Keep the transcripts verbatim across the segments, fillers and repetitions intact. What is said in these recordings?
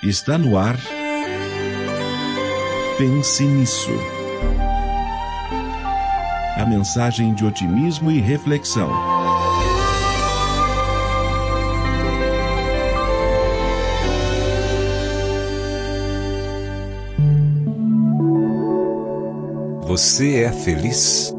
Está no ar. Pense nisso. A mensagem de otimismo e reflexão. Você é feliz?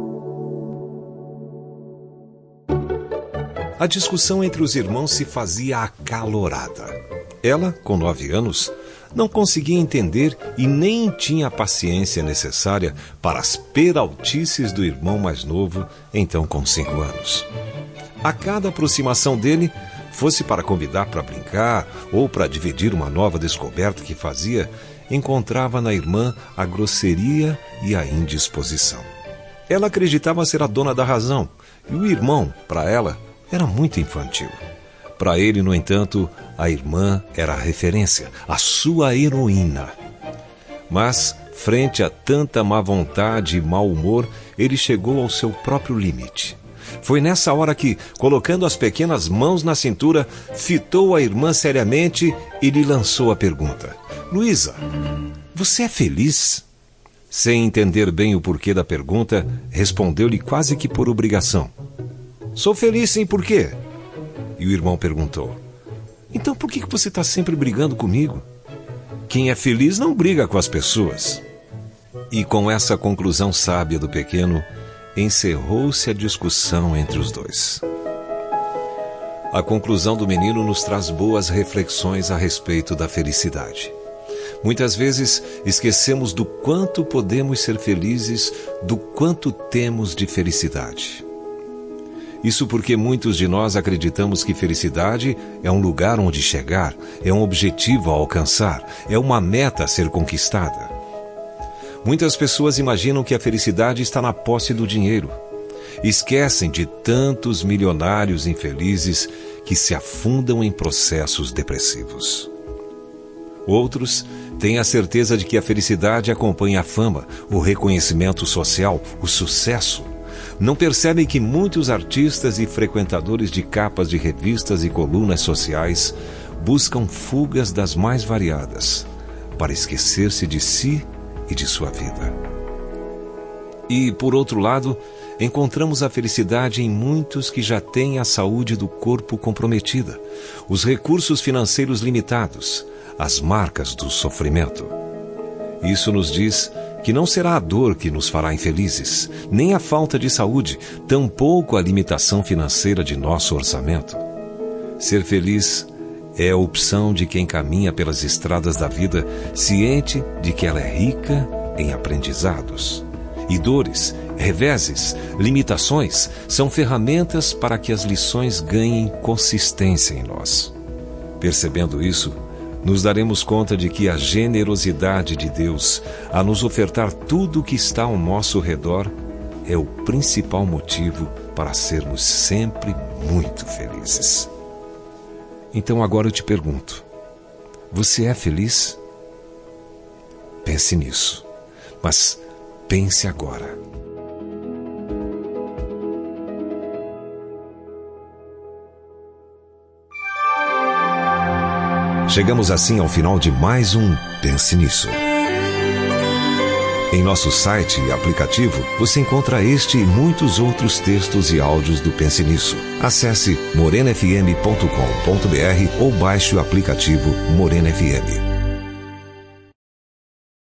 A discussão entre os irmãos se fazia acalorada. Ela, com nove anos, não conseguia entender e nem tinha a paciência necessária para as peraltices do irmão mais novo, então com cinco anos. A cada aproximação dele, fosse para convidar para brincar ou para dividir uma nova descoberta que fazia, encontrava na irmã a grosseria e a indisposição. Ela acreditava ser a dona da razão, e o irmão, para ela, era muito infantil. Para ele, no entanto, a irmã era a referência, a sua heroína. Mas, frente a tanta má vontade e mau humor, ele chegou ao seu próprio limite. Foi nessa hora que, colocando as pequenas mãos na cintura, fitou a irmã seriamente e lhe lançou a pergunta: Luísa, você é feliz? Sem entender bem o porquê da pergunta, respondeu-lhe quase que por obrigação: Sou feliz, sim, por quê? E o irmão perguntou: Então por que você está sempre brigando comigo? Quem é feliz não briga com as pessoas. E com essa conclusão sábia do pequeno, encerrou-se a discussão entre os dois. A conclusão do menino nos traz boas reflexões a respeito da felicidade. Muitas vezes esquecemos do quanto podemos ser felizes, do quanto temos de felicidade. Isso porque muitos de nós acreditamos que felicidade é um lugar onde chegar, é um objetivo a alcançar, é uma meta a ser conquistada. Muitas pessoas imaginam que a felicidade está na posse do dinheiro. Esquecem de tantos milionários infelizes que se afundam em processos depressivos. Outros têm a certeza de que a felicidade acompanha a fama, o reconhecimento social, o sucesso. Não percebem que muitos artistas e frequentadores de capas de revistas e colunas sociais buscam fugas das mais variadas para esquecer-se de si e de sua vida. E, por outro lado, encontramos a felicidade em muitos que já têm a saúde do corpo comprometida, os recursos financeiros limitados, as marcas do sofrimento. Isso nos diz que não será a dor que nos fará infelizes, nem a falta de saúde, tampouco a limitação financeira de nosso orçamento. Ser feliz é a opção de quem caminha pelas estradas da vida, ciente de que ela é rica em aprendizados. E dores, reveses, limitações são ferramentas para que as lições ganhem consistência em nós. Percebendo isso, nos daremos conta de que a generosidade de Deus a nos ofertar tudo o que está ao nosso redor é o principal motivo para sermos sempre muito felizes. Então agora eu te pergunto, você é feliz? Pense nisso, mas pense agora. Chegamos assim ao final de mais um Pense Nisso. Em nosso site e aplicativo, você encontra este e muitos outros textos e áudios do Pense Nisso. Acesse morena f m ponto com ponto b r ou baixe o aplicativo Morena F M.